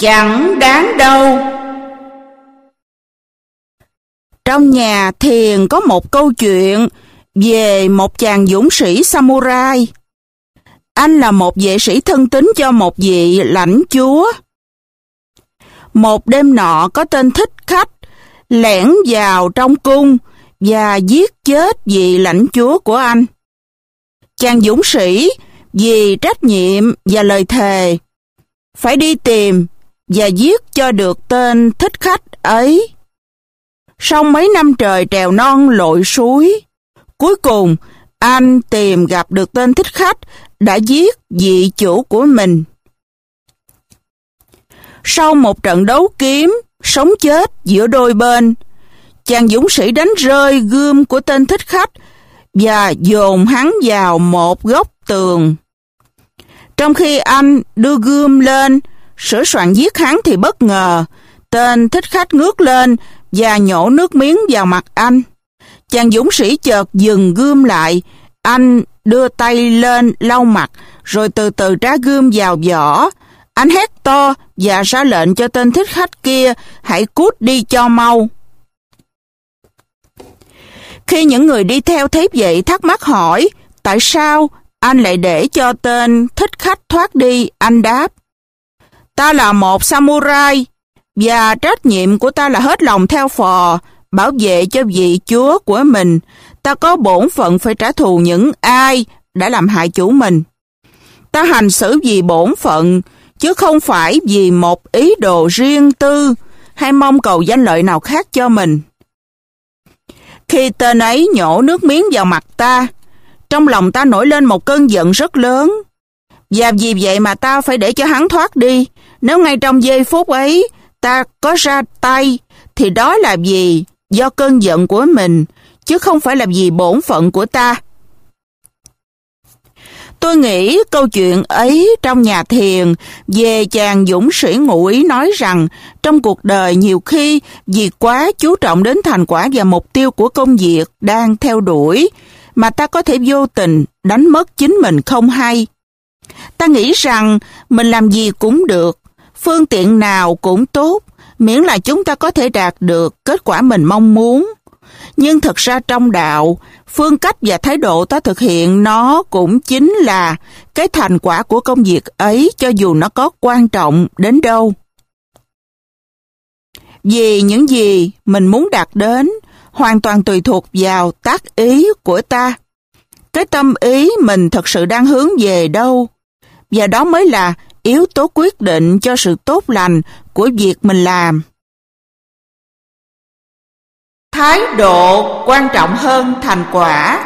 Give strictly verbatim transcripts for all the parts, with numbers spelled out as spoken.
chẳng đáng đâu. Trong nhà thiền có một câu chuyện về một chàng dũng sĩ samurai. Anh là một vệ sĩ thân tín cho một vị lãnh chúa. Một đêm nọ có tên thích khách lẻn vào trong cung và giết chết vị lãnh chúa của anh. Chàng dũng sĩ vì trách nhiệm và lời thề phải đi tìm và giết cho được tên thích khách ấy. Sau mấy năm trời trèo non lội suối, cuối cùng anh tìm gặp được tên thích khách đã giết vị chủ của mình. Sau một trận đấu kiếm sống chết giữa đôi bên, chàng dũng sĩ đánh rơi gươm của tên thích khách và dồn hắn vào một góc tường. Trong khi anh đưa gươm lên sửa soạn giết hắn thì bất ngờ tên thích khách ngước lên và nhổ nước miếng vào mặt anh. Chàng dũng sĩ chợt dừng gươm lại. Anh đưa tay lên lau mặt rồi từ từ trá gươm vào vỏ. Anh hét to và ra lệnh cho tên thích khách kia hãy cút đi cho mau. Khi những người đi theo thấy vậy thắc mắc hỏi tại sao anh lại để cho tên thích khách thoát đi, anh đáp: Ta là một samurai và trách nhiệm của ta là hết lòng theo phò, bảo vệ cho vị chúa của mình. Ta có bổn phận phải trả thù những ai đã làm hại chủ mình. Ta hành xử vì bổn phận, chứ không phải vì một ý đồ riêng tư hay mong cầu danh lợi nào khác cho mình. Khi tên ấy nhổ nước miếng vào mặt ta, trong lòng ta nổi lên một cơn giận rất lớn, và vì vậy mà ta phải để cho hắn thoát đi. Nếu ngay trong giây phút ấy ta có ra tay, thì đó là vì do cơn giận của mình, chứ không phải là vì bổn phận của ta. Tôi nghĩ câu chuyện ấy trong nhà thiền về chàng dũng sĩ ngụ ý nói rằng trong cuộc đời nhiều khi vì quá chú trọng đến thành quả và mục tiêu của công việc đang theo đuổi mà ta có thể vô tình đánh mất chính mình không hay. Ta nghĩ rằng mình làm gì cũng được, phương tiện nào cũng tốt, miễn là chúng ta có thể đạt được kết quả mình mong muốn. Nhưng thật ra trong đạo, phương cách và thái độ ta thực hiện nó cũng chính là cái thành quả của công việc ấy, cho dù nó có quan trọng đến đâu. Vì những gì mình muốn đạt đến hoàn toàn tùy thuộc vào tác ý của ta. Cái tâm ý mình thật sự đang hướng về đâu, và đó mới là yếu tố quyết định cho sự tốt lành của việc mình làm. Thái độ quan trọng hơn thành quả.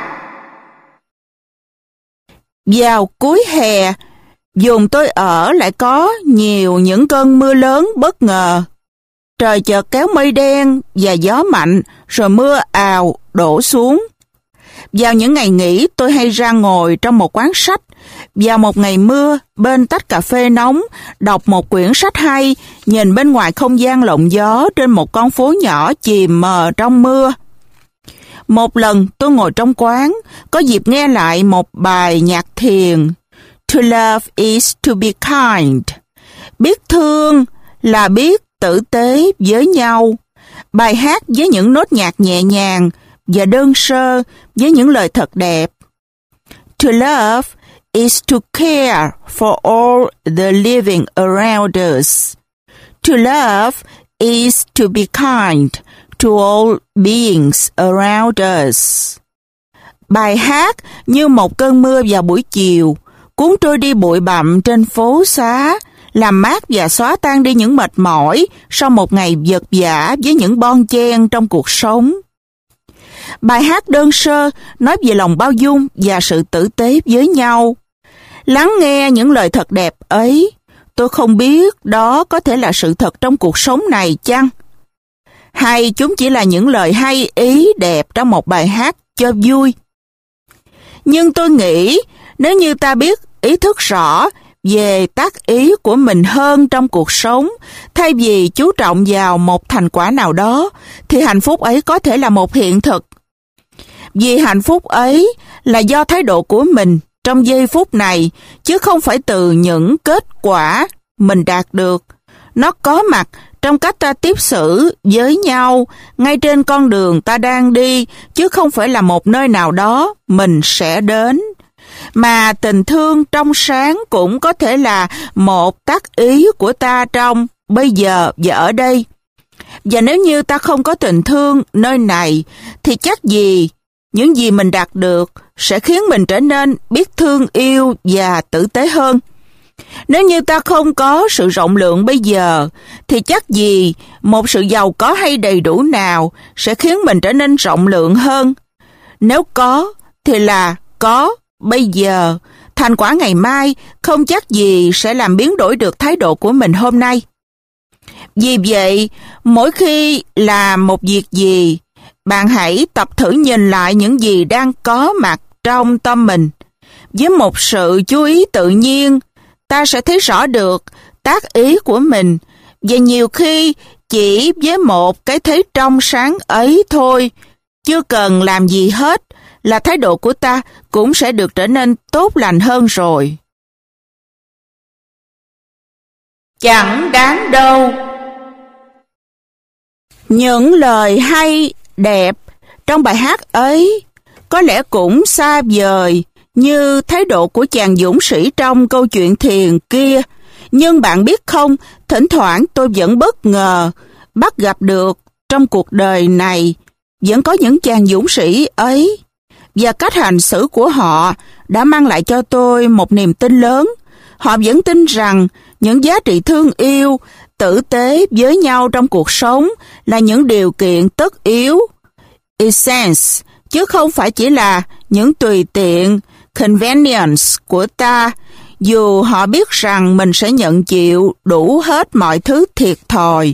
Vào cuối hè, vùng tôi ở lại có nhiều những cơn mưa lớn bất ngờ. Trời chợt kéo mây đen và gió mạnh, rồi mưa ào đổ xuống. Vào những ngày nghỉ, tôi hay ra ngồi trong một quán sách, vào một ngày mưa, bên tách cà phê nóng, đọc một quyển sách hay, nhìn bên ngoài không gian lộng gió trên một con phố nhỏ chìm mờ trong mưa. Một lần tôi ngồi trong quán, có dịp nghe lại một bài nhạc thiền. To love is to be kind. Biết thương là biết tử tế với nhau. Bài hát với những nốt nhạc nhẹ nhàng và đơn sơ với những lời thật đẹp. To love is to care for all the living around us. To love is to be kind to all beings around us. Bài hát như một cơn mưa vào buổi chiều, cuốn trôi đi bụi bặm trên phố xá, làm mát và xóa tan đi những mệt mỏi sau một ngày vật vã với những bon chen trong cuộc sống. Bài hát đơn sơ nói về lòng bao dung và sự tử tế với nhau. Lắng nghe những lời thật đẹp ấy, tôi không biết đó có thể là sự thật trong cuộc sống này chăng? Hay chúng chỉ là những lời hay ý đẹp trong một bài hát cho vui? Nhưng tôi nghĩ nếu như ta biết ý thức rõ về tác ý của mình hơn trong cuộc sống, thay vì chú trọng vào một thành quả nào đó, thì hạnh phúc ấy có thể là một hiện thực. Vì hạnh phúc ấy là do thái độ của mình trong giây phút này, chứ không phải từ những kết quả mình đạt được. Nó có mặt trong cách ta tiếp xử với nhau ngay trên con đường ta đang đi, chứ không phải là một nơi nào đó mình sẽ đến. Mà tình thương trong sáng cũng có thể là một tác ý của ta trong bây giờ và ở đây. Và nếu như ta không có tình thương nơi này, thì chắc gì những gì mình đạt được sẽ khiến mình trở nên biết thương yêu và tử tế hơn. Nếu như ta không có sự rộng lượng bây giờ, thì chắc gì một sự giàu có hay đầy đủ nào sẽ khiến mình trở nên rộng lượng hơn. Nếu có, thì là có bây giờ. Thành quả ngày mai không chắc gì sẽ làm biến đổi được thái độ của mình hôm nay. Vì vậy, mỗi khi làm một việc gì, bạn hãy tập thử nhìn lại những gì đang có mặt trong tâm mình. Với một sự chú ý tự nhiên, ta sẽ thấy rõ được tác ý của mình, và nhiều khi chỉ với một cái thấy trong sáng ấy thôi, chưa cần làm gì hết, là thái độ của ta cũng sẽ được trở nên tốt lành hơn rồi. Chẳng đáng đâu. Những lời hay, đẹp trong bài hát ấy có lẽ cũng xa vời như thái độ của chàng dũng sĩ trong câu chuyện thiền kia. Nhưng bạn biết không, thỉnh thoảng tôi vẫn bất ngờ bắt gặp được trong cuộc đời này vẫn có những chàng dũng sĩ ấy. Và cách hành xử của họ đã mang lại cho tôi một niềm tin lớn. Họ vẫn tin rằng những giá trị thương yêu, tử tế với nhau trong cuộc sống là những điều kiện tất yếu, essence, chứ không phải chỉ là những tùy tiện, convenience của ta, dù họ biết rằng mình sẽ nhận chịu đủ hết mọi thứ thiệt thòi.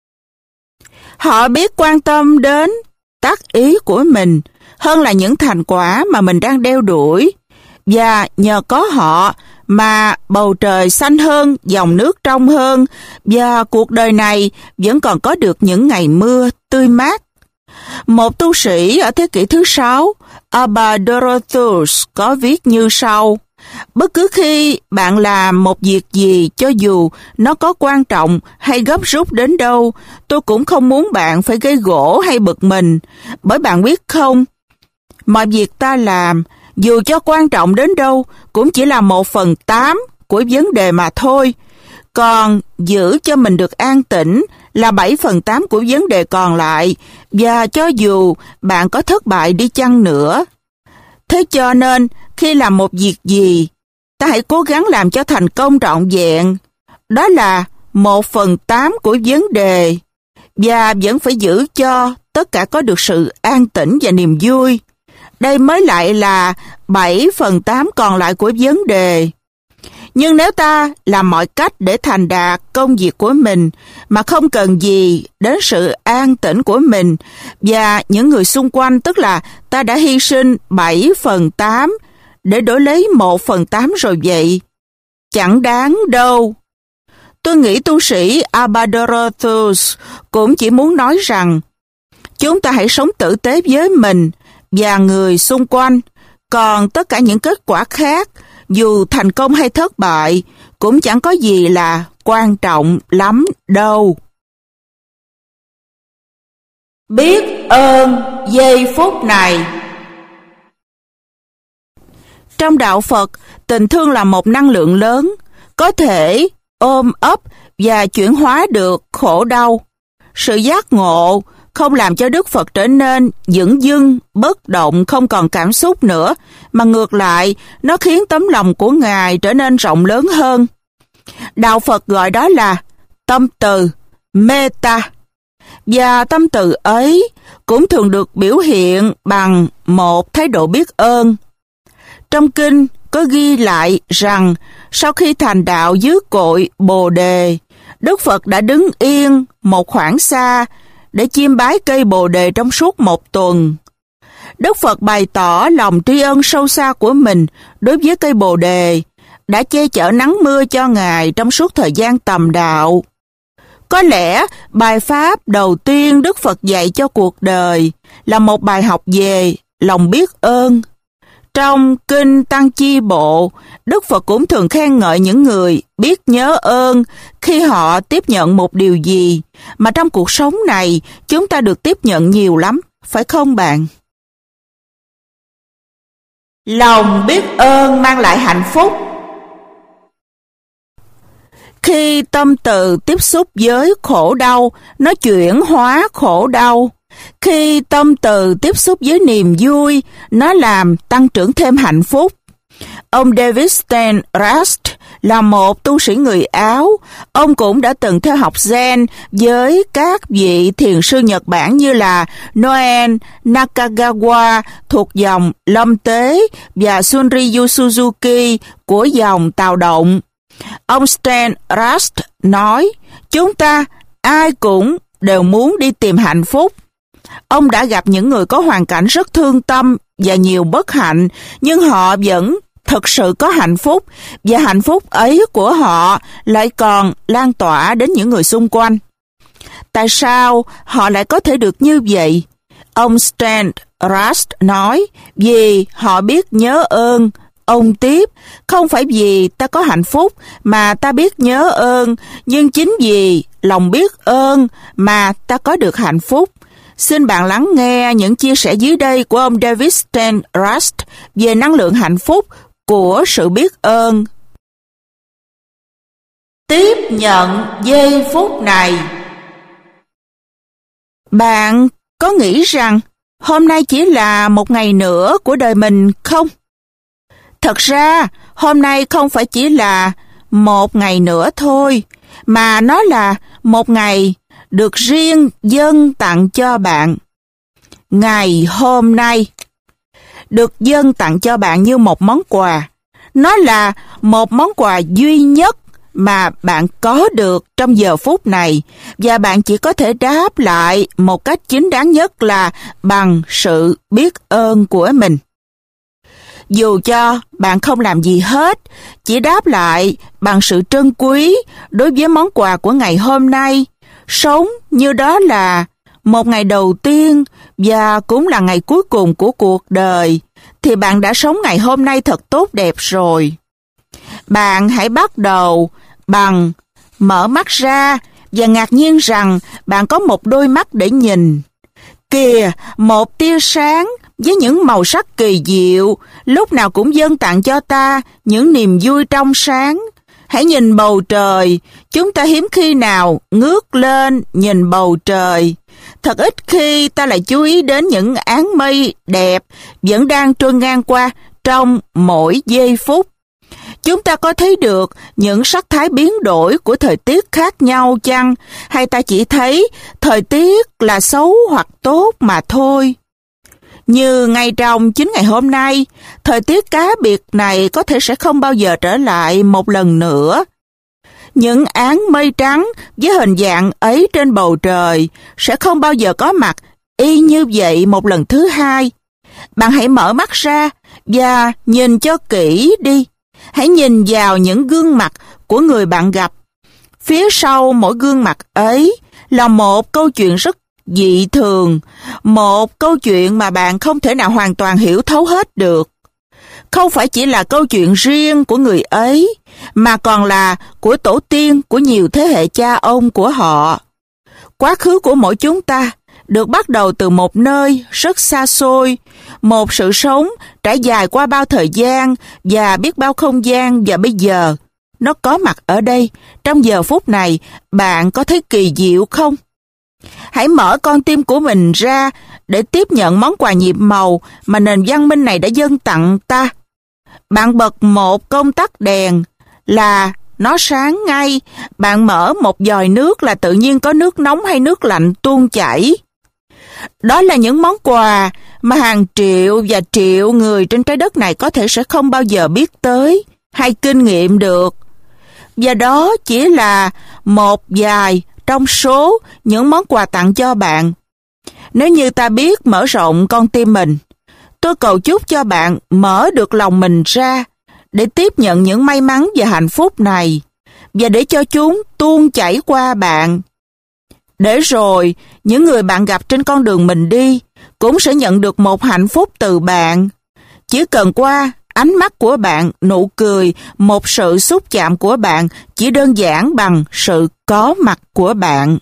Họ biết quan tâm đến tác ý của mình hơn là những thành quả mà mình đang đeo đuổi, và nhờ có họ mà bầu trời xanh hơn, dòng nước trong hơn, và cuộc đời này vẫn còn có được những ngày mưa tươi mát. Một tu sĩ ở thế kỷ thứ sáu, Abba Dorotheus, có viết như sau: bất cứ khi bạn làm một việc gì, cho dù nó có quan trọng hay gấp rút đến đâu, tôi cũng không muốn bạn phải gây gổ hay bực mình, bởi bạn biết không, mọi việc ta làm, dù cho quan trọng đến đâu, cũng chỉ là một phần tám của vấn đề mà thôi. Còn giữ cho mình được an tĩnh là bảy phần tám của vấn đề còn lại, và cho dù bạn có thất bại đi chăng nữa. Thế cho nên, khi làm một việc gì, ta hãy cố gắng làm cho thành công trọn vẹn. Đó là một phần tám của vấn đề, và vẫn phải giữ cho tất cả có được sự an tĩnh và niềm vui. Đây mới lại là bảy phần tám còn lại của vấn đề. Nhưng nếu ta làm mọi cách để thành đạt công việc của mình mà không cần gì đến sự an tĩnh của mình và những người xung quanh, tức là ta đã hy sinh bảy phần tám để đổi lấy một phần tám rồi vậy, chẳng đáng đâu. Tôi nghĩ tu sĩ Abba Dorotheus cũng chỉ muốn nói rằng chúng ta hãy sống tử tế với mình và người xung quanh, còn tất cả những kết quả khác, dù thành công hay thất bại, cũng chẳng có gì là quan trọng lắm đâu. Biết ơn giây phút này. Trong đạo Phật, tình thương là một năng lượng lớn, có thể ôm ấp và chuyển hóa được khổ đau. Sự giác ngộ không làm cho Đức Phật trở nên dửng dưng, bất động, không còn cảm xúc nữa, mà ngược lại, nó khiến tấm lòng của Ngài trở nên rộng lớn hơn. Đạo Phật gọi đó là tâm từ, metta. Và tâm từ ấy cũng thường được biểu hiện bằng một thái độ biết ơn. Trong kinh có ghi lại rằng sau khi thành đạo dưới cội Bồ Đề, Đức Phật đã đứng yên một khoảng xa để chiêm bái cây Bồ Đề trong suốt một tuần. Đức Phật bày tỏ lòng tri ân sâu xa của mình đối với cây Bồ Đề, đã che chở nắng mưa cho Ngài trong suốt thời gian tầm đạo. Có lẽ bài pháp đầu tiên Đức Phật dạy cho cuộc đời là một bài học về lòng biết ơn. Trong Kinh Tăng Chi Bộ, Đức Phật cũng thường khen ngợi những người biết nhớ ơn khi họ tiếp nhận một điều gì, mà trong cuộc sống này chúng ta được tiếp nhận nhiều lắm, phải không bạn? Lòng biết ơn mang lại hạnh phúc. Khi tâm từ tiếp xúc với khổ đau, nó chuyển hóa khổ đau. Khi tâm từ tiếp xúc với niềm vui, nó làm tăng trưởng thêm hạnh phúc. Ông David Stan Rast là một tu sĩ người Áo. Ông cũng đã từng theo học Zen với các vị thiền sư Nhật Bản như là Noen Nakagawa thuộc dòng Lâm Tế và Shunryu Suzuki của dòng Tào Động. Ông Stan Rast nói, chúng ta ai cũng đều muốn đi tìm hạnh phúc. Ông đã gặp những người có hoàn cảnh rất thương tâm và nhiều bất hạnh, nhưng họ vẫn thực sự có hạnh phúc, và hạnh phúc ấy của họ lại còn lan tỏa đến những người xung quanh. Tại sao họ lại có thể được như vậy? Ông Stan Rast nói, vì họ biết nhớ ơn. Ông tiếp, không phải vì ta có hạnh phúc mà ta biết nhớ ơn, nhưng chính vì lòng biết ơn mà ta có được hạnh phúc. Xin bạn lắng nghe những chia sẻ dưới đây của ông David Stan Rast về năng lượng hạnh phúc của sự biết ơn. Tiếp nhận giây phút này. Bạn có nghĩ rằng hôm nay chỉ là một ngày nữa của đời mình không? Thật ra, hôm nay không phải chỉ là một ngày nữa thôi, mà nó là một ngày được riêng dâng tặng cho bạn. Ngày hôm nay được dâng tặng cho bạn như một món quà. Nó là một món quà duy nhất mà bạn có được trong giờ phút này, và bạn chỉ có thể đáp lại một cách chính đáng nhất là bằng sự biết ơn của mình. Dù cho bạn không làm gì hết, chỉ đáp lại bằng sự trân quý đối với món quà của ngày hôm nay, sống như đó là một ngày đầu tiên và cũng là ngày cuối cùng của cuộc đời, thì bạn đã sống ngày hôm nay thật tốt đẹp rồi. Bạn hãy bắt đầu bằng mở mắt ra và ngạc nhiên rằng bạn có một đôi mắt để nhìn. Kìa, một tia sáng với những màu sắc kỳ diệu, lúc nào cũng dâng tặng cho ta những niềm vui trong sáng. Hãy nhìn bầu trời, chúng ta hiếm khi nào ngước lên nhìn bầu trời. Thật ít khi ta lại chú ý đến những áng mây đẹp vẫn đang trôi ngang qua trong mỗi giây phút. Chúng ta có thấy được những sắc thái biến đổi của thời tiết khác nhau chăng? Hay ta chỉ thấy thời tiết là xấu hoặc tốt mà thôi? Như ngay trong chính ngày hôm nay, thời tiết cá biệt này có thể sẽ không bao giờ trở lại một lần nữa. Những áng mây trắng với hình dạng ấy trên bầu trời sẽ không bao giờ có mặt y như vậy một lần thứ hai. Bạn hãy mở mắt ra và nhìn cho kỹ đi. Hãy nhìn vào những gương mặt của người bạn gặp. Phía sau mỗi gương mặt ấy là một câu chuyện rất dị thường, một câu chuyện mà bạn không thể nào hoàn toàn hiểu thấu hết được. Không phải chỉ là câu chuyện riêng của người ấy, mà còn là của tổ tiên của nhiều thế hệ cha ông của họ. Quá khứ của mỗi chúng ta được bắt đầu từ một nơi rất xa xôi, một sự sống trải dài qua bao thời gian và biết bao không gian, và bây giờ nó có mặt ở đây, trong giờ phút này. Bạn có thấy kỳ diệu không? Hãy mở con tim của mình ra để tiếp nhận món quà nhiệm màu mà nền văn minh này đã dâng tặng ta. Bạn bật một công tắc đèn là nó sáng ngay. Bạn mở một vòi nước là tự nhiên có nước nóng hay nước lạnh tuôn chảy. Đó là những món quà mà hàng triệu và triệu người trên trái đất này có thể sẽ không bao giờ biết tới hay kinh nghiệm được. Và đó chỉ là một vài trong số những món quà tặng cho bạn. Nếu như ta biết mở rộng con tim mình, tôi cầu chúc cho bạn mở được lòng mình ra để tiếp nhận những may mắn và hạnh phúc này, và để cho chúng tuôn chảy qua bạn. Để rồi, những người bạn gặp trên con đường mình đi cũng sẽ nhận được một hạnh phúc từ bạn. Chỉ cần qua ánh mắt của bạn, nụ cười, một sự xúc chạm của bạn chỉ đơn giản bằng sự có mặt của bạn.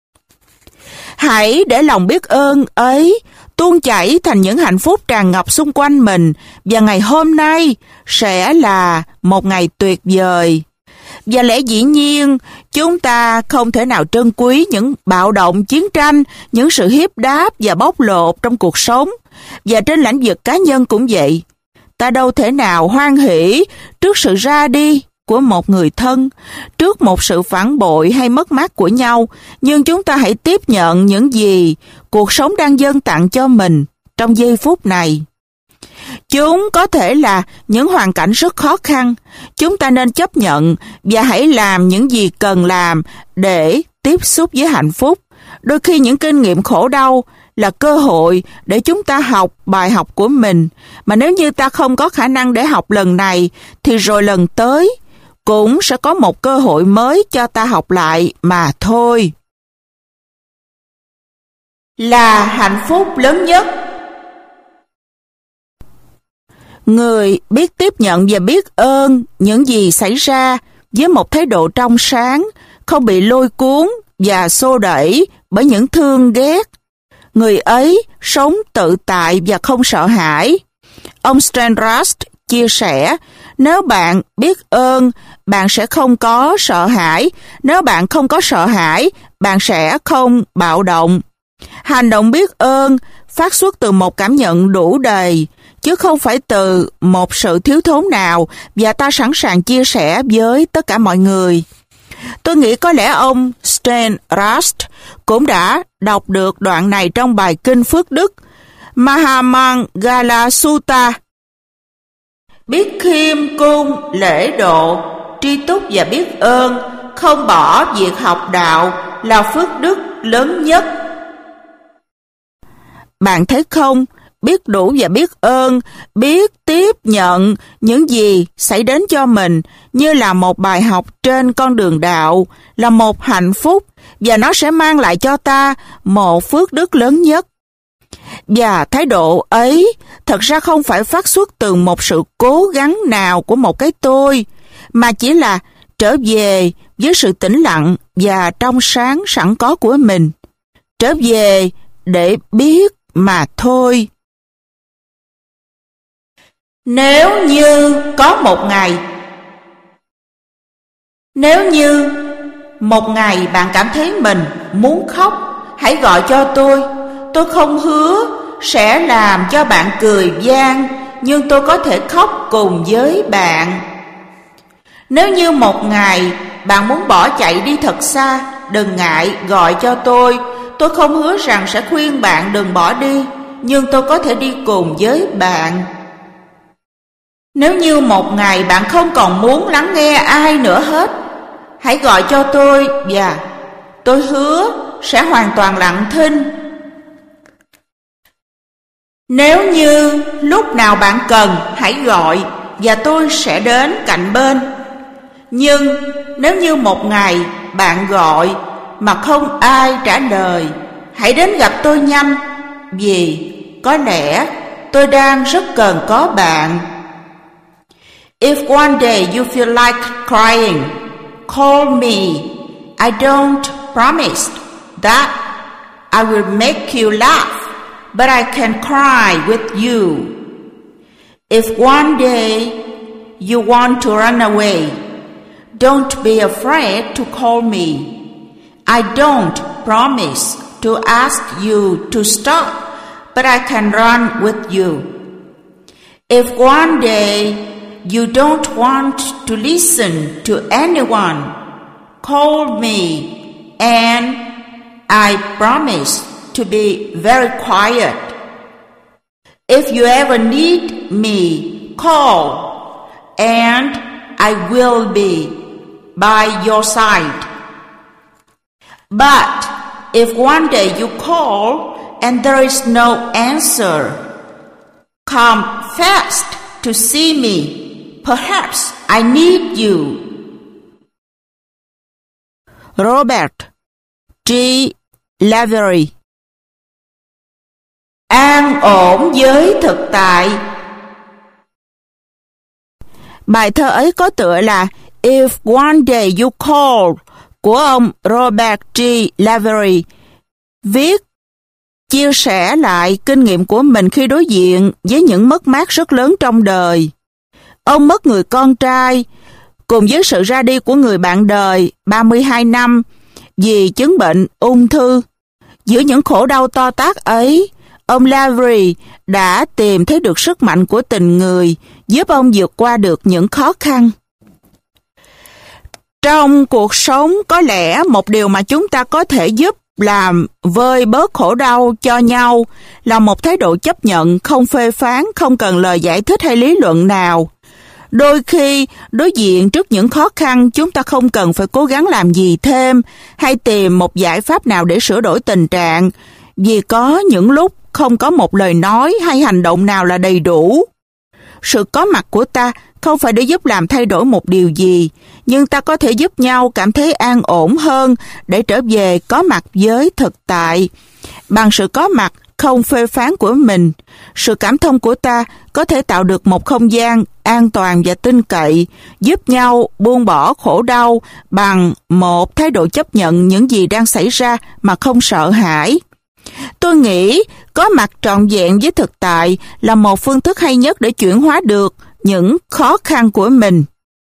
Hãy để lòng biết ơn ấy tuôn chảy thành những hạnh phúc tràn ngập xung quanh mình, và ngày hôm nay sẽ là một ngày tuyệt vời. Và lẽ dĩ nhiên, chúng ta không thể nào trân quý những bạo động, chiến tranh, những sự hiếp đáp và bóc lột trong cuộc sống. Và trên lĩnh vực cá nhân cũng vậy. Ta đâu thể nào hoan hỷ trước sự ra đi của một người thân, trước một sự phản bội hay mất mát của nhau, nhưng chúng ta hãy tiếp nhận những gì cuộc sống đang dâng tặng cho mình trong giây phút này. Chúng có thể là những hoàn cảnh rất khó khăn, chúng ta nên chấp nhận và hãy làm những gì cần làm để tiếp xúc với hạnh phúc. Đôi khi những kinh nghiệm khổ đau là cơ hội để chúng ta học bài học của mình, mà nếu như ta không có khả năng để học lần này, thì rồi lần tới cũng sẽ có một cơ hội mới cho ta học lại mà thôi. Là hạnh phúc lớn nhất. Người biết tiếp nhận và biết ơn những gì xảy ra với một thái độ trong sáng, không bị lôi cuốn và xô đẩy bởi những thương ghét. Người ấy sống tự tại và không sợ hãi. Ông Stan Rust chia sẻ, nếu bạn biết ơn, bạn sẽ không có sợ hãi. Nếu bạn không có sợ hãi, bạn sẽ không bạo động. Hành động biết ơn phát xuất từ một cảm nhận đủ đầy, chứ không phải từ một sự thiếu thốn nào, và ta sẵn sàng chia sẻ với tất cả mọi người. Tôi nghĩ có lẽ ông Stan Rust cũng đã đọc được đoạn này trong bài kinh Phước Đức Mahamangala Sutta. Biết khiêm cung, lễ độ, tri túc và biết ơn, không bỏ việc học đạo là phước đức lớn nhất. Bạn thấy không? Biết đủ và biết ơn, biết tiếp nhận những gì xảy đến cho mình như là một bài học trên con đường đạo, là một hạnh phúc, và nó sẽ mang lại cho ta một phước đức lớn nhất. Và thái độ ấy thật ra không phải phát xuất từ một sự cố gắng nào của một cái tôi, mà chỉ là trở về với sự tĩnh lặng và trong sáng sẵn có của mình. Trở về để biết mà thôi. Nếu như có một ngày, nếu như một ngày bạn cảm thấy mình muốn khóc, hãy gọi cho tôi. Tôi không hứa sẽ làm cho bạn cười vang, nhưng tôi có thể khóc cùng với bạn. Nếu như một ngày bạn muốn bỏ chạy đi thật xa, đừng ngại gọi cho tôi. Tôi không hứa rằng sẽ khuyên bạn đừng bỏ đi, nhưng tôi có thể đi cùng với bạn. Nếu như một ngày bạn không còn muốn lắng nghe ai nữa hết, hãy gọi cho tôi và tôi hứa sẽ hoàn toàn lặng thinh. Nếu như lúc nào bạn cần, hãy gọi và tôi sẽ đến cạnh bên. Nhưng nếu như một ngày bạn gọi mà không ai trả lời, hãy đến gặp tôi nhanh, vì có lẽ tôi đang rất cần có bạn. If one day you feel like crying, call me. I don't promise that I will make you laugh, but I can cry with you. If one day you want to run away, don't be afraid to call me. I don't promise to ask you to stop, but I can run with you. If one day you don't want to listen to anyone, call me and I promise to be very quiet. If you ever need me, call and I will be by your side. But if one day you call and there is no answer, come fast to see me. Perhaps I need you. Robert G. Lavery. An ổn với thực tại. Bài thơ ấy có tựa là If One Day You Call của ông Robert G. Lavery, viết chia sẻ lại kinh nghiệm của mình khi đối diện với những mất mát rất lớn trong đời. Ông mất người con trai, cùng với sự ra đi của người bạn đời ba mươi hai năm vì chứng bệnh ung thư. Giữa những khổ đau to tát ấy, ông Lavery đã tìm thấy được sức mạnh của tình người, giúp ông vượt qua được những khó khăn. Trong cuộc sống, có lẽ một điều mà chúng ta có thể giúp làm vơi bớt khổ đau cho nhau là một thái độ chấp nhận, không phê phán, không cần lời giải thích hay lý luận nào. Đôi khi, đối diện trước những khó khăn, chúng ta không cần phải cố gắng làm gì thêm hay tìm một giải pháp nào để sửa đổi tình trạng, vì có những lúc không có một lời nói hay hành động nào là đầy đủ. Sự có mặt của ta không phải để giúp làm thay đổi một điều gì, nhưng ta có thể giúp nhau cảm thấy an ổn hơn để trở về có mặt với thực tại. Bằng sự có mặt không phê phán của mình, sự cảm thông của ta có thể tạo được một không gian an toàn và tin cậy, giúp nhau buông bỏ khổ đau bằng một thái độ chấp nhận những gì đang xảy ra mà không sợ hãi. Tôi nghĩ có mặt trọn vẹn với thực tại là một phương thức hay nhất để chuyển hóa được những khó khăn của mình.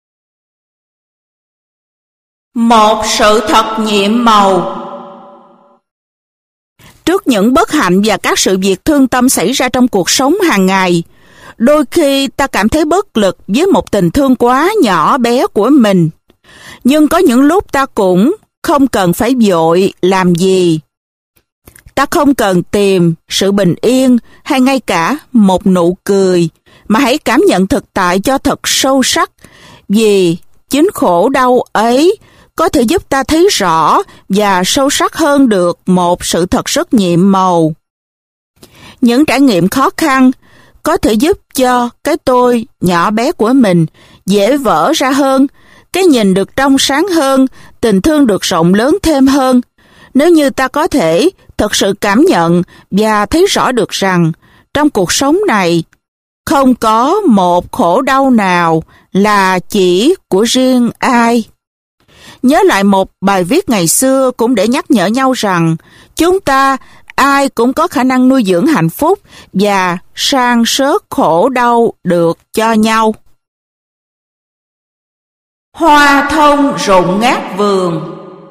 Một sự thật nhiệm màu. Trước những bất hạnh và các sự việc thương tâm xảy ra trong cuộc sống hàng ngày, đôi khi ta cảm thấy bất lực với một tình thương quá nhỏ bé của mình. Nhưng có những lúc ta cũng không cần phải vội làm gì. Ta không cần tìm sự bình yên hay ngay cả một nụ cười, mà hãy cảm nhận thực tại cho thật sâu sắc, vì chính khổ đau ấy có thể giúp ta thấy rõ và sâu sắc hơn được một sự thật rất nhiệm màu. Những trải nghiệm khó khăn có thể giúp cho cái tôi nhỏ bé của mình dễ vỡ ra hơn, cái nhìn được trong sáng hơn, tình thương được rộng lớn thêm hơn. Nếu như ta có thể thật sự cảm nhận và thấy rõ được rằng trong cuộc sống này không có một khổ đau nào là chỉ của riêng ai. Nhớ lại một bài viết ngày xưa cũng để nhắc nhở nhau rằng chúng ta ai cũng có khả năng nuôi dưỡng hạnh phúc và san sớt khổ đau được cho nhau. Hoa thông rụng ngát vườn.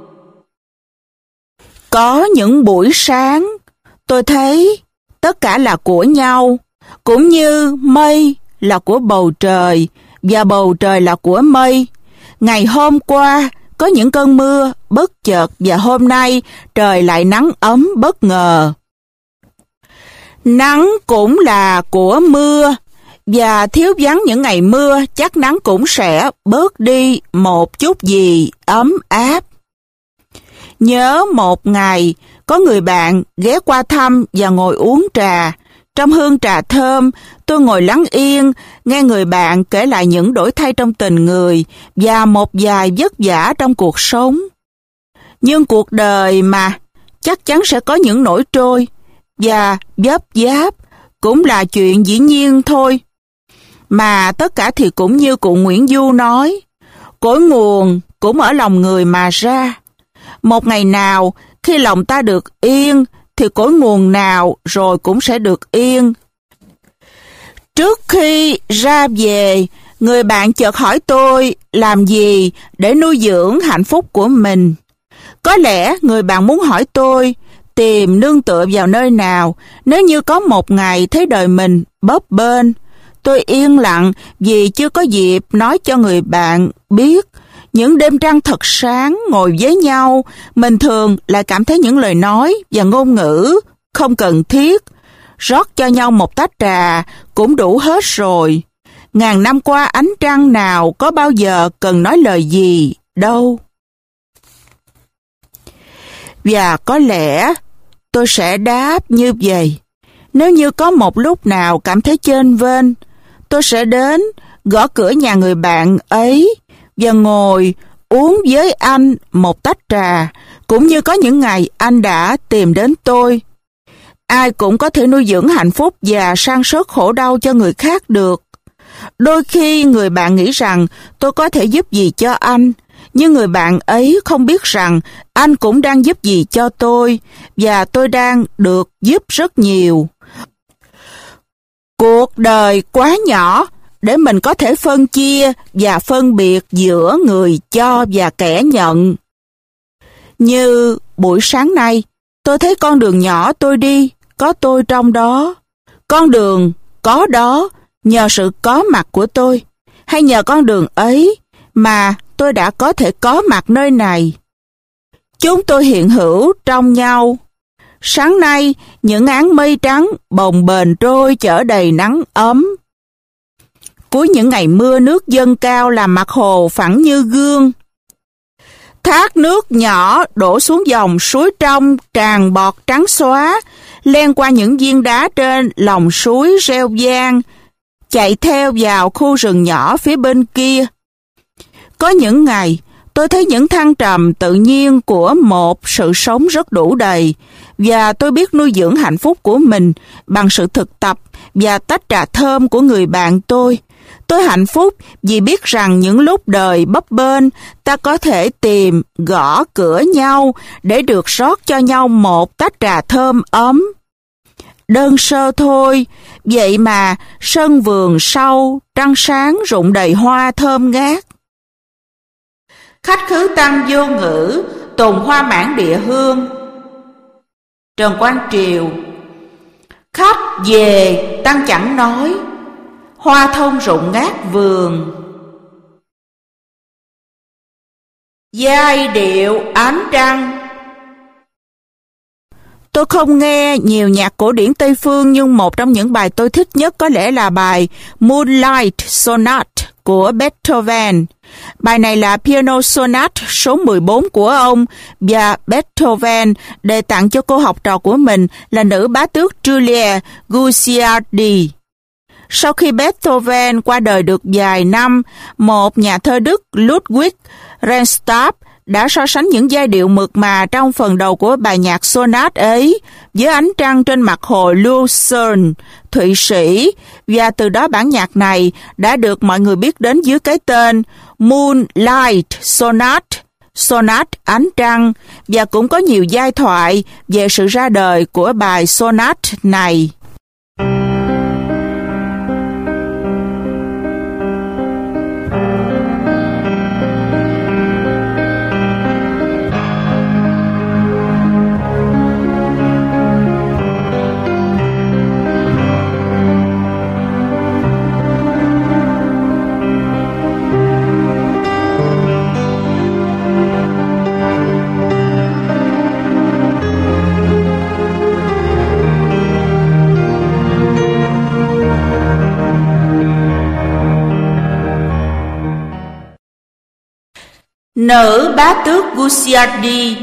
Có những buổi sáng, tôi thấy tất cả là của nhau, cũng như mây là của bầu trời và bầu trời là của mây. Ngày hôm qua có những cơn mưa bất chợt và hôm nay trời lại nắng ấm bất ngờ. Nắng cũng là của mưa, và thiếu vắng những ngày mưa chắc nắng cũng sẽ bớt đi một chút gì ấm áp. Nhớ một ngày, có người bạn ghé qua thăm và ngồi uống trà. Trong hương trà thơm, tôi ngồi lắng yên, nghe người bạn kể lại những đổi thay trong tình người và một vài vất vả trong cuộc sống. Nhưng cuộc đời mà, chắc chắn sẽ có những nổi trôi, và vấp váp cũng là chuyện dĩ nhiên thôi. Mà tất cả thì cũng như cụ Nguyễn Du nói, cội nguồn cũng ở lòng người mà ra. Một ngày nào, khi lòng ta được yên, thì cội nguồn nào rồi cũng sẽ được yên. Trước khi ra về, người bạn chợt hỏi tôi làm gì để nuôi dưỡng hạnh phúc của mình. Có lẽ người bạn muốn hỏi tôi tìm nương tựa vào nơi nào nếu như có một ngày thấy đời mình bấp bênh. Tôi yên lặng vì chưa có dịp nói cho người bạn biết. Những đêm trăng thật sáng ngồi với nhau, mình thường lại cảm thấy những lời nói và ngôn ngữ không cần thiết. Rót cho nhau một tách trà cũng đủ hết rồi. Ngàn năm qua ánh trăng nào có bao giờ cần nói lời gì đâu. Và có lẽ tôi sẽ đáp như vậy. Nếu như có một lúc nào cảm thấy chênh vênh, tôi sẽ đến gõ cửa nhà người bạn ấy và ngồi uống với anh một tách trà, cũng như có những ngày anh đã tìm đến tôi. Ai cũng có thể nuôi dưỡng hạnh phúc và san sớt khổ đau cho người khác được. Đôi khi người bạn nghĩ rằng tôi có thể giúp gì cho anh, nhưng người bạn ấy không biết rằng anh cũng đang giúp gì cho tôi, và tôi đang được giúp rất nhiều. Cuộc đời quá nhỏ để mình có thể phân chia và phân biệt giữa người cho và kẻ nhận. Như buổi sáng nay, tôi thấy con đường nhỏ tôi đi, có tôi trong đó. Con đường có đó nhờ sự có mặt của tôi, hay nhờ con đường ấy mà tôi đã có thể có mặt nơi này. Chúng tôi hiện hữu trong nhau. Sáng nay, những áng mây trắng bồng bềnh trôi chở đầy nắng ấm. Cuối những ngày mưa, nước dâng cao làm mặt hồ phẳng như gương. Thác nước nhỏ đổ xuống dòng suối trong tràn bọt trắng xóa, len qua những viên đá trên lòng suối reo vang, chạy theo vào khu rừng nhỏ phía bên kia. Có những ngày, tôi thấy những thăng trầm tự nhiên của một sự sống rất đủ đầy, và tôi biết nuôi dưỡng hạnh phúc của mình bằng sự thực tập và tách trà thơm của người bạn tôi. Tôi hạnh phúc vì biết rằng những lúc đời bấp bênh, ta có thể tìm, gõ cửa nhau để được rót cho nhau một tách trà thơm ấm. Đơn sơ thôi, vậy mà sân vườn sau, trăng sáng rụng đầy hoa thơm ngát. Khách khứ tăng vô ngữ, tùng hoa mãn địa hương. Trần Quang Triều. Khách về tăng chẳng nói, hoa thông rụng ngát vườn. Giai điệu ánh trăng. Tôi không nghe nhiều nhạc cổ điển Tây Phương, nhưng một trong những bài tôi thích nhất có lẽ là bài Moonlight Sonate của Beethoven. Bài này là piano sonate số mười bốn của ông, và Beethoven đề tặng cho cô học trò của mình là nữ bá tước Giulia Guicciardi. Sau khi Beethoven qua đời được vài năm, một nhà thơ Đức Ludwig Rendstab đã so sánh những giai điệu mượt mà trong phần đầu của bài nhạc sonate ấy với ánh trăng trên mặt hồ Lucerne, Thụy Sĩ, và từ đó bản nhạc này đã được mọi người biết đến dưới cái tên Moonlight Sonate, Sonate ánh trăng, và cũng có nhiều giai thoại về sự ra đời của bài sonate này. Nữ bá tước Guicciardi.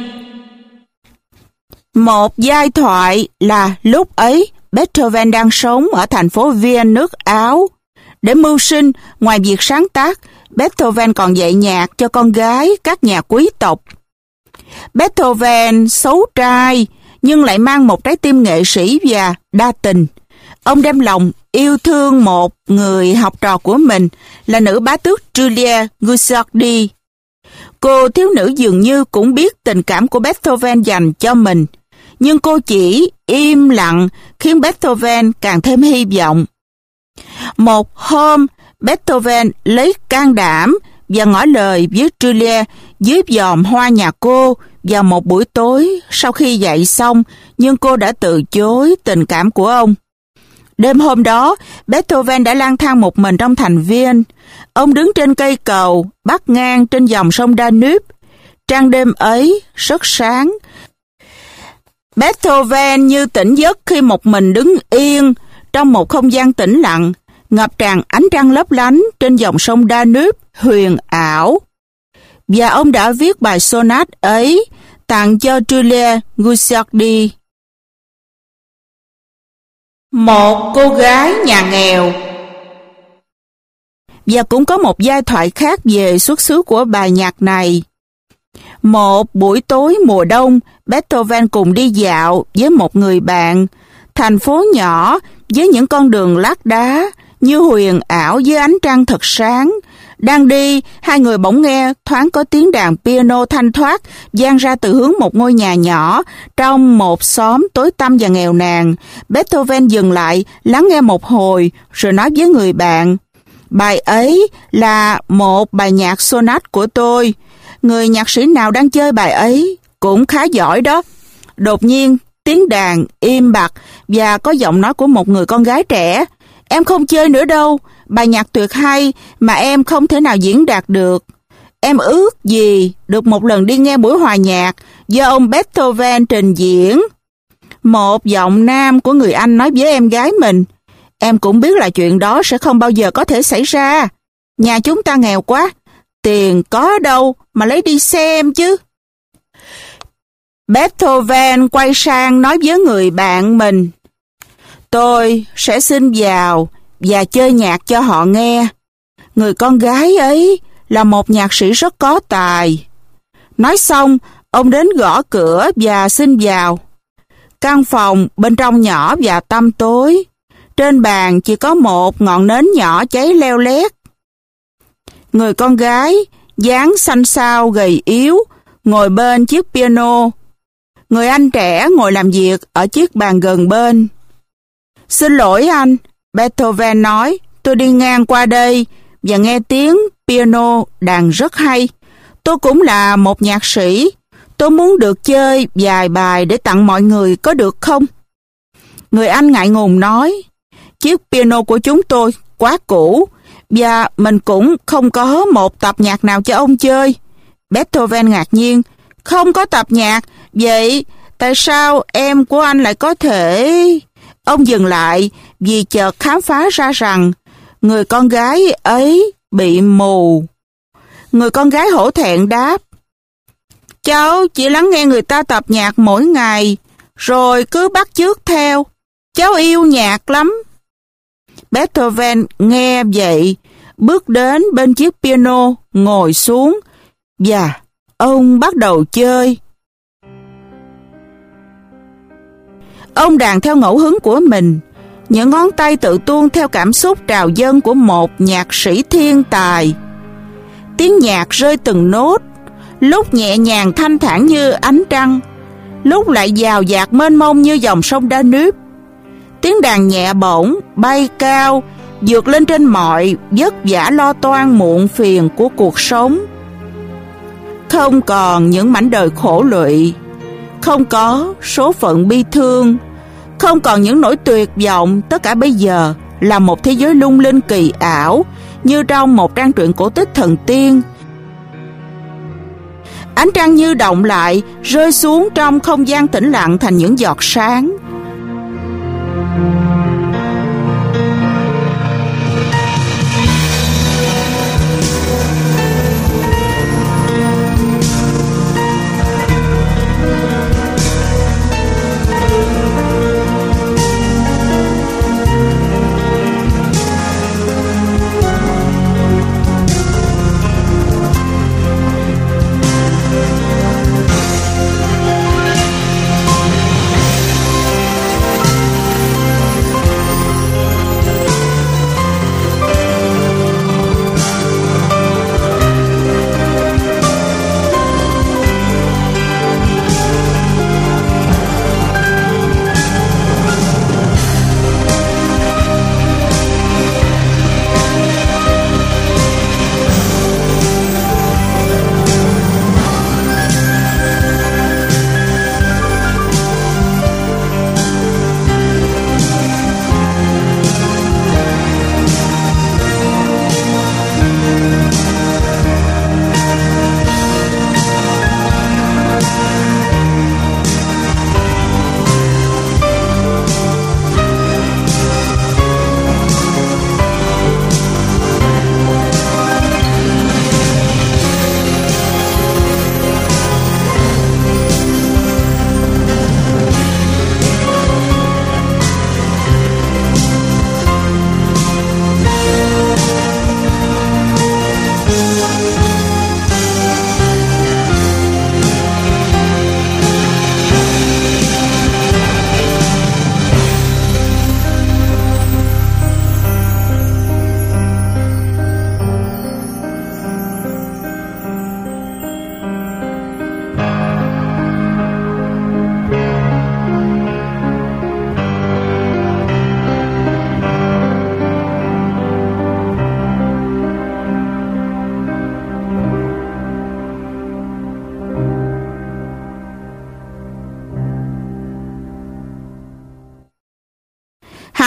Một giai thoại là lúc ấy Beethoven đang sống ở thành phố Vienne, nước Áo. Để mưu sinh, ngoài việc sáng tác, Beethoven còn dạy nhạc cho con gái các nhà quý tộc. Beethoven xấu trai, nhưng lại mang một trái tim nghệ sĩ và đa tình. Ông đem lòng yêu thương một người học trò của mình là nữ bá tước Giulia Guicciardi. Cô thiếu nữ dường như cũng biết tình cảm của Beethoven dành cho mình, nhưng cô chỉ im lặng khiến Beethoven càng thêm hy vọng. Một hôm, Beethoven lấy can đảm và ngỏ lời với Giulia dưới vòm hoa nhà cô vào một buổi tối sau khi dạy xong, nhưng cô đã từ chối tình cảm của ông. Đêm hôm đó, Beethoven đã lang thang một mình trong thành Vienne. Ông đứng trên cây cầu, bắc ngang trên dòng sông Danube. Trăng đêm ấy rất sáng. Beethoven như tỉnh giấc khi một mình đứng yên trong một không gian tĩnh lặng, ngập tràn ánh trăng lấp lánh trên dòng sông Danube huyền ảo. Và ông đã viết bài sonate ấy tặng cho Giulia Guicciardi. Một cô gái nhà nghèo. Và cũng có một giai thoại khác về xuất xứ của bài nhạc này. Một buổi tối mùa đông, Beethoven cùng đi dạo với một người bạn. Thành phố nhỏ với những con đường lát đá, như huyền ảo dưới ánh trăng thật sáng. Đang đi, hai người bỗng nghe thoáng có tiếng đàn piano thanh thoát vang ra từ hướng một ngôi nhà nhỏ trong một xóm tối tăm và nghèo nàn. Beethoven dừng lại, lắng nghe một hồi, rồi nói với người bạn: bài ấy là một bài nhạc sonate của tôi. Người nhạc sĩ nào đang chơi bài ấy cũng khá giỏi đó. Đột nhiên, tiếng đàn im bặt và có giọng nói của một người con gái trẻ: em không chơi nữa đâu, bài nhạc tuyệt hay mà em không thể nào diễn đạt được. Em ước gì được một lần đi nghe buổi hòa nhạc do ông Beethoven trình diễn. Một giọng nam của người anh nói với em gái mình: em cũng biết là chuyện đó sẽ không bao giờ có thể xảy ra. Nhà chúng ta nghèo quá, tiền có đâu mà lấy đi xem chứ. Beethoven quay sang nói với người bạn mình: tôi sẽ xin vào và chơi nhạc cho họ nghe. Người con gái ấy là một nhạc sĩ rất có tài. Nói xong, ông đến gõ cửa và xin vào. Căn phòng bên trong nhỏ và tăm tối. Trên bàn chỉ có một ngọn nến nhỏ cháy leo lét. Người con gái, dáng xanh xao gầy yếu, ngồi bên chiếc piano. Người anh trẻ ngồi làm việc ở chiếc bàn gần bên. Xin lỗi anh, Beethoven nói, tôi đi ngang qua đây và nghe tiếng piano đàn rất hay. Tôi cũng là một nhạc sĩ. Tôi muốn được chơi vài bài để tặng mọi người, có được không? Người anh ngại ngùng nói: chiếc piano của chúng tôi quá cũ và mình cũng không có một tập nhạc nào cho ông chơi. Beethoven ngạc nhiên: không có tập nhạc? Vậy tại sao em của anh lại có thể... Ông dừng lại vì chợt khám phá ra rằng người con gái ấy bị mù. Người con gái hổ thẹn đáp: cháu chỉ lắng nghe người ta tập nhạc mỗi ngày, rồi cứ bắt chước theo. Cháu yêu nhạc lắm. Beethoven nghe vậy, bước đến bên chiếc piano, ngồi xuống, và ông bắt đầu chơi. Ông đàn theo ngẫu hứng của mình, những ngón tay tự tuôn theo cảm xúc trào dâng của một nhạc sĩ thiên tài. Tiếng nhạc rơi từng nốt, lúc nhẹ nhàng thanh thản như ánh trăng, lúc lại dào dạt mênh mông như dòng sông Danube. Tiếng đàn nhẹ bổng, bay cao, vượt lên trên mọi vất vả lo toan muộn phiền của cuộc sống. Không còn những mảnh đời khổ lụy, không có số phận bi thương, không còn những nỗi tuyệt vọng. Tất cả bây giờ là một thế giới lung linh kỳ ảo, như trong một trang truyện cổ tích thần tiên. Ánh trăng như động lại, rơi xuống trong không gian tĩnh lặng thành những giọt sáng.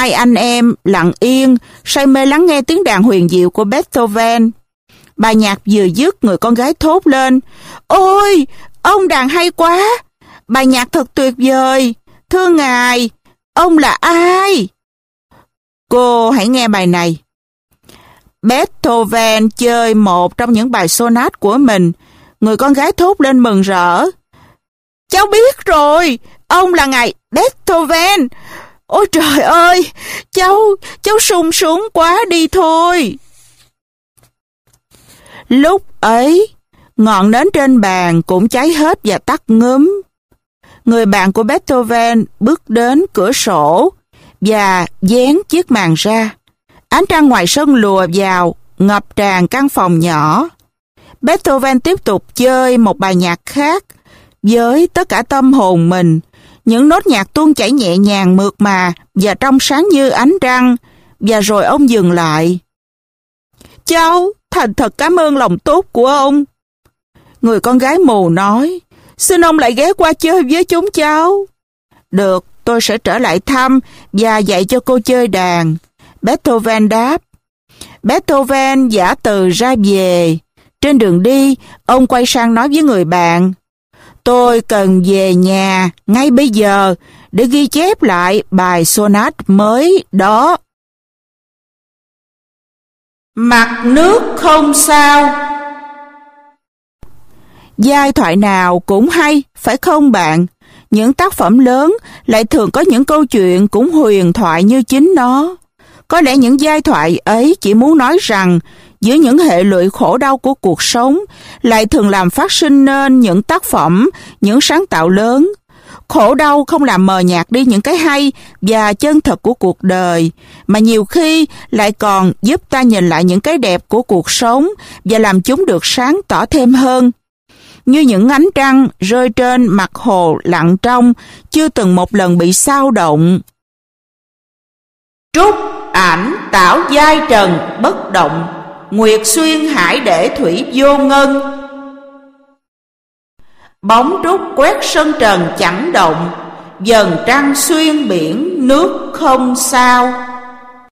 hai anh em lặng yên, say mê lắng nghe tiếng đàn huyền diệu của Beethoven. Bài nhạc vừa dứt, người con gái thốt lên: "Ôi, ông đàn hay quá! Bài nhạc thật tuyệt vời! Thưa ngài, ông là ai?" "Cô hãy nghe bài này." Beethoven chơi một trong những bài sonat của mình. Người con gái thốt lên mừng rỡ: "Cháu biết rồi, ông là ngài Beethoven! Ôi trời ơi, cháu, cháu sung sướng quá đi thôi." Lúc ấy, ngọn nến trên bàn cũng cháy hết và tắt ngúm. Người bạn của Beethoven bước đến cửa sổ và vén chiếc màn ra. Ánh trăng ngoài sân lùa vào, ngập tràn căn phòng nhỏ. Beethoven tiếp tục chơi một bài nhạc khác với tất cả tâm hồn mình. Những nốt nhạc tuôn chảy nhẹ nhàng, mượt mà và trong sáng như ánh trăng. Và rồi ông dừng lại. "Cháu thành thật cảm ơn lòng tốt của ông." Người con gái mù nói: "Xin ông lại ghé qua chơi với chúng cháu." "Được, tôi sẽ trở lại thăm và dạy cho cô chơi đàn," Beethoven đáp. Beethoven giả từ ra về. Trên đường đi, ông quay sang nói với người bạn: "Tôi cần về nhà ngay bây giờ để ghi chép lại bài sonat mới đó." Mặt nước không sao. Giai thoại nào cũng hay, phải không bạn? Những tác phẩm lớn lại thường có những câu chuyện cũng huyền thoại như chính nó. Có lẽ những giai thoại ấy chỉ muốn nói rằng dưới những hệ lụy khổ đau của cuộc sống lại thường làm phát sinh nên những tác phẩm, những sáng tạo lớn. Khổ đau không làm mờ nhạt đi những cái hay và chân thật của cuộc đời, mà nhiều khi lại còn giúp ta nhìn lại những cái đẹp của cuộc sống và làm chúng được sáng tỏ thêm hơn. Như những ánh trăng rơi trên mặt hồ lặng trong, chưa từng một lần bị xao động. Trúc ảnh tảo giai trần bất động, nguyệt xuyên hải để thủy vô ngân. Bóng trúc quét sân trần chẳng động, dần trăng xuyên biển nước không sao.